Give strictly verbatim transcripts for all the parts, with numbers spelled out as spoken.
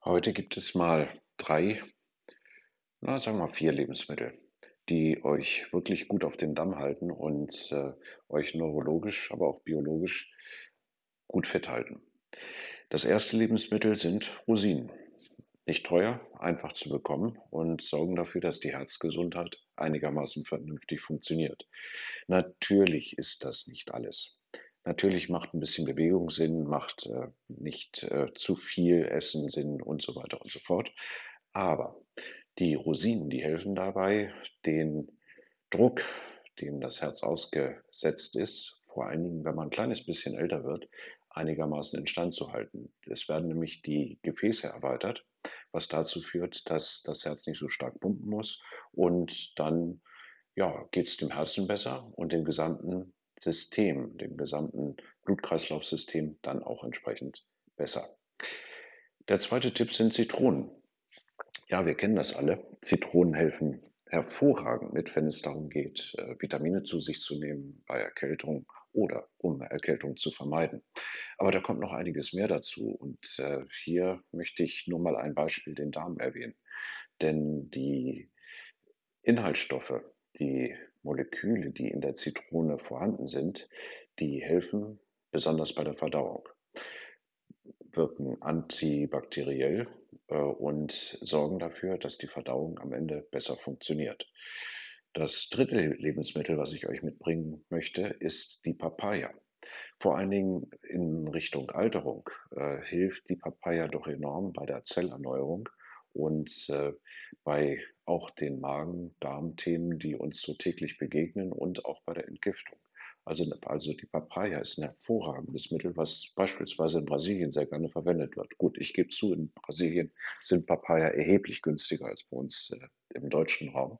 Heute gibt es mal drei, na, sagen wir mal vier Lebensmittel, die euch wirklich gut auf den Damm halten und, äh, euch neurologisch, aber auch biologisch gut fit halten. Das erste Lebensmittel sind Rosinen. Nicht teuer, einfach zu bekommen und sorgen dafür, dass die Herzgesundheit einigermaßen vernünftig funktioniert. Natürlich ist das nicht alles. Natürlich macht 'n bisschen Bewegung Sinn, macht, äh, nicht, äh, zu viel Essen Sinn und so weiter und so fort. Aber die Rosinen, die helfen dabei, den Druck, dem das Herz ausgesetzt ist, vor allen Dingen, wenn man 'n kleines bisschen älter wird, einigermaßen instand zu halten. Es werden nämlich die Gefäße erweitert, was dazu führt, dass das Herz nicht so stark pumpen muss und dann, ja, geht's dem Herzen besser und dem gesamten System, dem gesamten Blut-Kreislauf-System dann auch entsprechend besser. Der zweite Tipp sind Zitronen. Ja, wir kennen das alle. Zitronen helfen hervorragend mit, wenn es darum geht, äh, Vitamine zu sich zu nehmen bei Erkältung oder um Erkältung zu vermeiden. Aber da kommt noch einiges mehr dazu und, äh, hier möchte ich nur mal ein Beispiel, den Darm erwähnen. Denn die Inhaltsstoffe, die Moleküle, die in der Zitrone vorhanden sind, die helfen besonders bei der Verdauung, wirken antibakteriell, äh, und sorgen dafür, dass die Verdauung am Ende besser funktioniert. Das dritte Le Lebensmittel, was ich euch mitbringen möchte, ist die Papaya. Vor allen Dingen in Richtung Alterung, äh, hilft die Papaya doch enorm bei der Zellerneuerung und, äh, bei auch den Magen-Darm-Themen, die uns so täglich begegnen und auch bei der Entgiftung. Also ne also die Papaya ist 'n hervorragendes Mittel, was beispielsweise in Brasilien sehr gerne verwendet wird. Gut, ich gebe zu, in Brasilien sind Papaya erheblich günstiger als bei uns, äh, im deutschen Raum.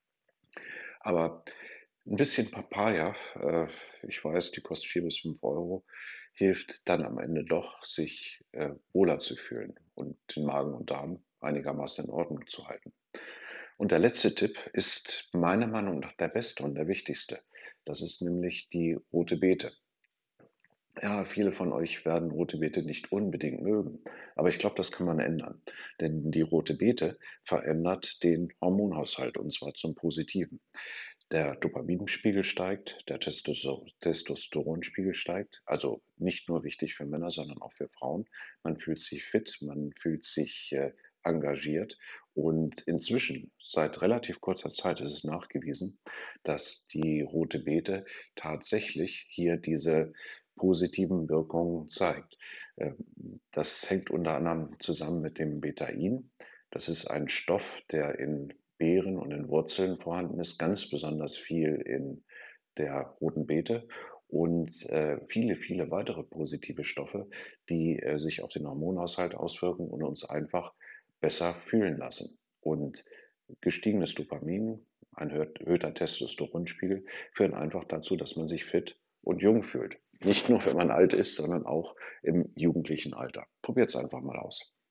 Aber 'n bisschen Papaya, äh, ich weiß, die kostet vier bis fünf Euro, hilft dann am Ende doch, sich, äh, wohler zu fühlen und den Magen und Darm einigermaßen in Ordnung zu halten. Und der letzte Tipp ist meiner Meinung nach der beste und der wichtigste. Das ist nämlich die rote Beete. Ja, viele von euch werden rote Beete nicht unbedingt mögen, aber ich glaube, das kann man ändern. Denn die rote Beete verändert den Hormonhaushalt und zwar zum Positiven. Der Dopaminspiegel steigt, der Testoso Testosteronspiegel steigt, also nicht nur wichtig für Männer, sondern auch für Frauen. Man fühlt sich fit, man fühlt sich, äh, engagiert und inzwischen, seit relativ kurzer Zeit ist es nachgewiesen, dass die rote Beete tatsächlich hier diese positiven Wirkungen zeigt. Ähm, das hängt unter anderem zusammen mit dem Betain. Das ist ein Stoff, der in Beeren und in Wurzeln vorhanden ist, ganz besonders viel in der roten Beete und, äh, viele, viele weitere positive Stoffe, die, äh, sich auf den Hormonhaushalt auswirken und uns einfach besser fühlen lassen. Und gestiegenes Dopamin, ein erhöht erhöhter Testosteronspiegel führen einfach dazu, dass man sich fit und jung fühlt. Nicht nur, wenn man alt ist, sondern auch im jugendlichen Alter. Probiert's einfach mal aus.